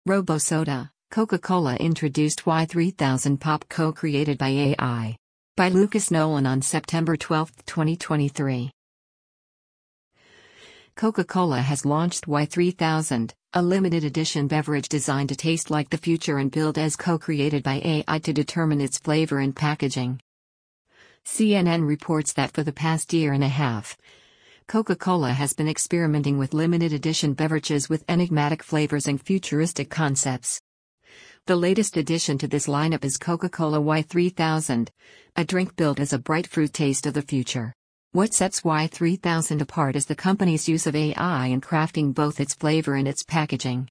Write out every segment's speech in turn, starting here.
RoboSoda, Coca-Cola introduced Y3000 Pop co-created by AI. By Lucas Nolan on September 12, 2023. Coca-Cola has launched Y3000, a limited edition beverage designed to taste like the future and built as co-created by AI to determine its flavor and packaging. CNN reports that for the past year and a half, Coca-Cola has been experimenting with limited edition beverages with enigmatic flavors and futuristic concepts. The latest addition to this lineup is Coca-Cola Y3000, a drink built as a bright fruit taste of the future. What sets Y3000 apart is the company's use of AI in crafting both its flavor and its packaging.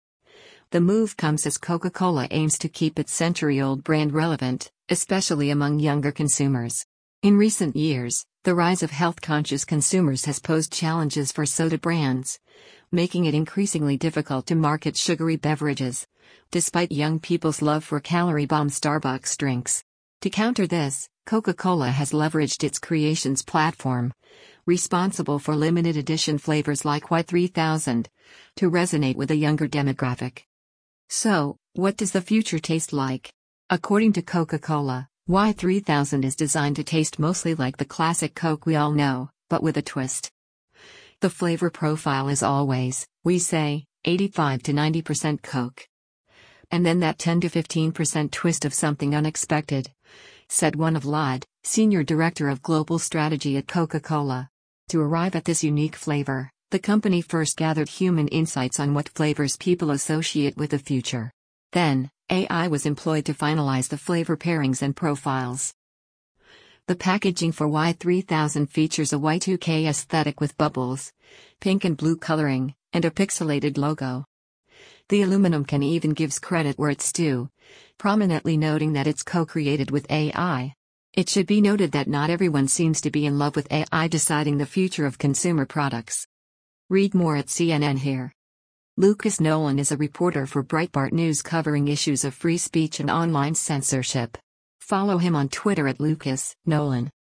The move comes as Coca-Cola aims to keep its century-old brand relevant, especially among younger consumers. In recent years, the rise of health-conscious consumers has posed challenges for soda brands, making it increasingly difficult to market sugary beverages, despite young people's love for calorie-bomb Starbucks drinks. To counter this, Coca-Cola has leveraged its creations platform, responsible for limited edition flavors like Y3000, to resonate with a younger demographic. So, what does the future taste like? According to Coca-Cola, Y3000 is designed to taste mostly like the classic Coke we all know, but with a twist. The flavor profile is always, we say, 85 to 90% Coke. And then that 10 to 15% twist of something unexpected, said one of Lod, Senior Director of Global Strategy at Coca-Cola. To arrive at this unique flavor, the company first gathered human insights on what flavors people associate with the future. Then, AI was employed to finalize the flavor pairings and profiles. The packaging for Y3000 features a Y2K aesthetic with bubbles, pink and blue coloring, and a pixelated logo. The aluminum can even gives credit where it's due, prominently noting that it's co-created with AI. It should be noted that not everyone seems to be in love with AI deciding the future of consumer products. Read more at CNN here. Lucas Nolan is a reporter for Breitbart News covering issues of free speech and online censorship. Follow him on Twitter at Lucas Nolan.